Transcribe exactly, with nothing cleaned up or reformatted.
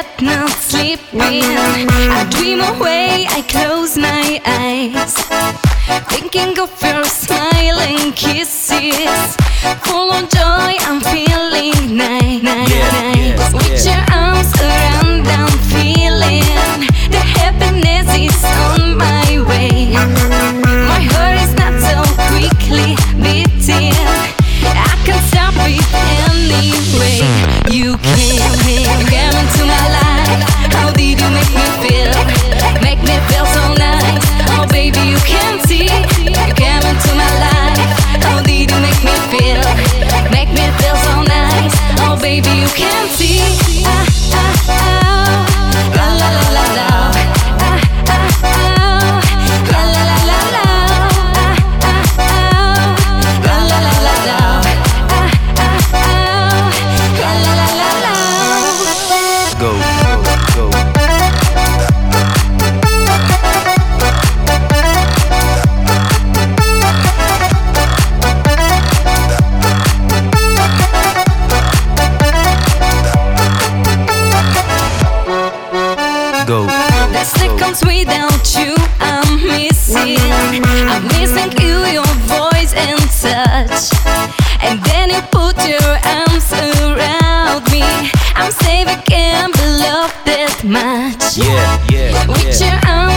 bed, not sleeping. I dream away, I close my eyes, thinking of your smiling kisses. Full of joy, I'm feeling nice, nice, Yeah, nice. yeah, With yeah. your arms around, I'm feeling the happiness is on my way. My heart is not so quickly beating, I can't stop it anyway. You came, came, came into my life. How did you make me feel? Make me feel so nice. Oh baby, you can't see. You came into my life. How did you make me feel? Make me feel so nice. Oh baby, you can't see. Ah, ah, ah. La la la la la. Ah, ah, ah. La la la la la. Ah, ah, ah. La la la la la. Ah, ah, ah. La la la la la. Go, go, go. Go. The seconds without you, I'm missing. I'm missing you, your voice and touch. And then you put your arms around me. I'm safe, I can't be loved that much. Yeah, yeah, With yeah. your arms